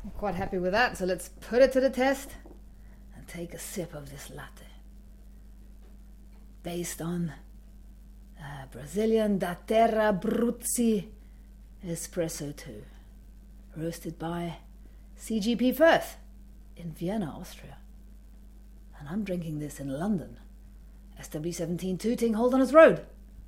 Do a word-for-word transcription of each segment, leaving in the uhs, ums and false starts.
I'm quite happy with that, so let's put it to the test and take a sip of this latte. Based on uh, Brazilian da Terra Bruzzi Espresso two, roasted by C G P Firth in Vienna, Austria. And I'm drinking this in London, S W seventeen Tooting, Holderness Road.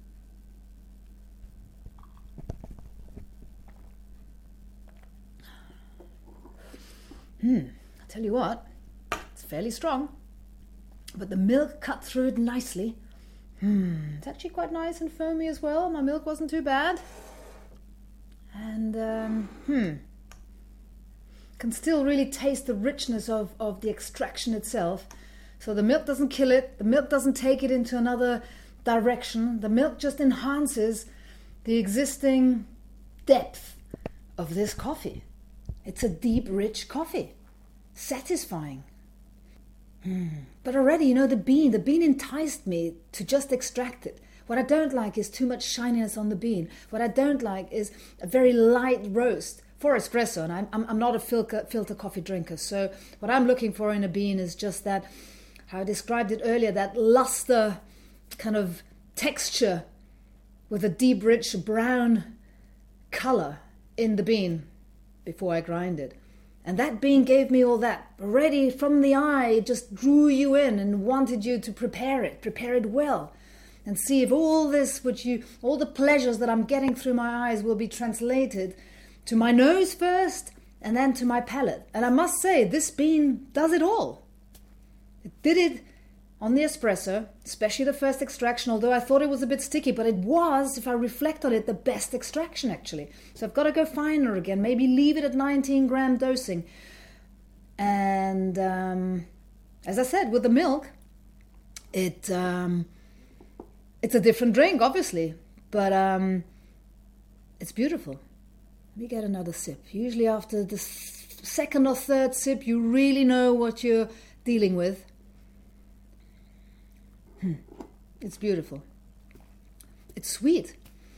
Hmm, I tell you what, it's fairly strong, but the milk cut through it nicely. Hmm, it's actually quite nice and foamy as well. My milk wasn't too bad. And, um, hmm, can still really taste the richness of, of the extraction itself. So the milk doesn't kill it, the milk doesn't take it into another direction. The milk just enhances the existing depth of this coffee. It's a deep, rich coffee. Satisfying. Mm. But already, you know, the bean, the bean enticed me to just extract it. What I don't like is too much shininess on the bean. What I don't like is a very light roast for espresso. And I'm, I'm, I'm not a filter, filter coffee drinker. So what I'm looking for in a bean is just that, how I described it earlier, that luster kind of texture with a deep, rich brown color in the bean before I grind it. And that bean gave me all that. Already from the eye, it just drew you in and wanted you to prepare it, prepare it well. And see if all this, which you, all the pleasures that I'm getting through my eyes will be translated to my nose first and then to my palate. And I must say, this bean does it all. It did it on the espresso, especially the first extraction, although I thought it was a bit sticky, but it was, if I reflect on it, the best extraction actually. So I've got to go finer again, maybe leave it at nineteen gram dosing. And um, as I said, with the milk, it um, it's a different drink, obviously, but um, it's beautiful. Let me get another sip. Usually after the second or third sip, you really know what you're dealing with. Hmm. It's beautiful. It's sweet.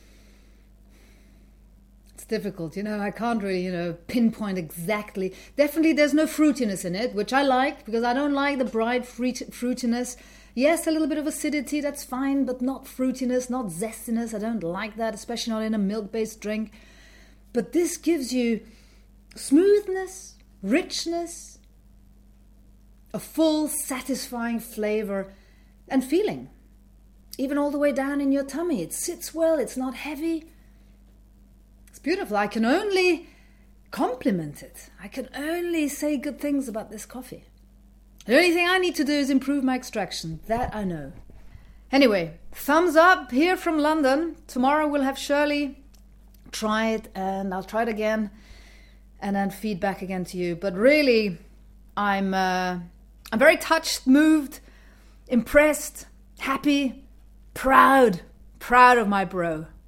It's difficult, you know, I can't really, you know, pinpoint exactly. Definitely there's no fruitiness in it, which I like, because I don't like the bright fruit- fruitiness. Yes, a little bit of acidity, that's fine, but not fruitiness, not zestiness. I don't like that, especially not in a milk-based drink. But this gives you smoothness, richness, a full, satisfying flavor and feeling, even all the way down in your tummy. It sits well, it's not heavy. It's beautiful. I can only compliment it. I can only say good things about this coffee. The only thing I need to do is improve my extraction. That I know. Anyway, thumbs up here from London. Tomorrow we'll have Shirley try it, and I'll try it again and then feedback again to you. But really, I'm uh, I'm very touched, moved, impressed, happy, proud, proud of my bro.